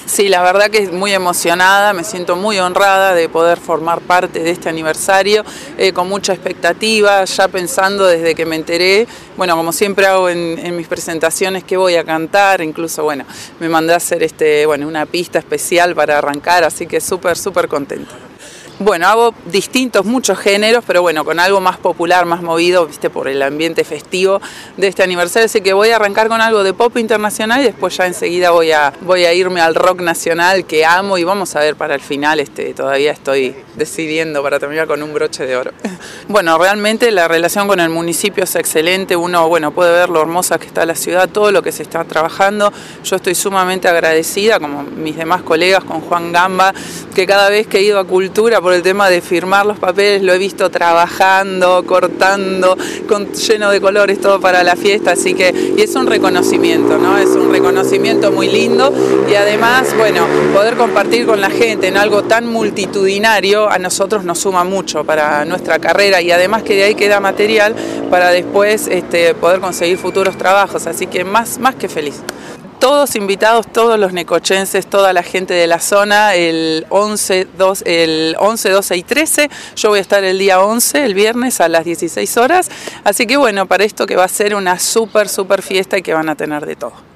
Sí, la verdad que es muy emocionada, me siento muy honrada de poder formar parte de este aniversario, con mucha expectativa, ya pensando desde que me enteré, bueno, como siempre hago en mis presentaciones, que voy a cantar, incluso, bueno, me mandé a hacer una pista especial para arrancar, así que súper contenta. Bueno, hago muchos géneros, pero bueno, con algo más popular, más movido, viste, por el ambiente festivo de este aniversario. Así que voy a arrancar con algo de pop internacional y después ya enseguida voy a irme al rock nacional que amo y vamos a ver para el final, todavía estoy decidiendo para terminar con un broche de oro. Bueno, realmente la relación con el municipio es excelente, uno, bueno, puede ver lo hermosa que está la ciudad, todo lo que se está trabajando. Yo estoy sumamente agradecida, como mis demás colegas, con Juan Gamba, que cada vez que he ido a Cultura, por el tema de firmar los papeles, lo he visto trabajando, cortando, lleno de colores, todo para la fiesta, así que, y es un reconocimiento, ¿no? Es un reconocimiento muy lindo y además, bueno, poder compartir con la gente en algo tan multitudinario, a nosotros nos suma mucho para nuestra carrera y además que de ahí queda material para después poder conseguir futuros trabajos, así que más que feliz. Todos invitados, todos los necochenses, toda la gente de la zona, el 11, 12 y 13. Yo voy a estar el día 11, el viernes a las 16 horas. Así que bueno, para esto que va a ser una súper fiesta y que van a tener de todo.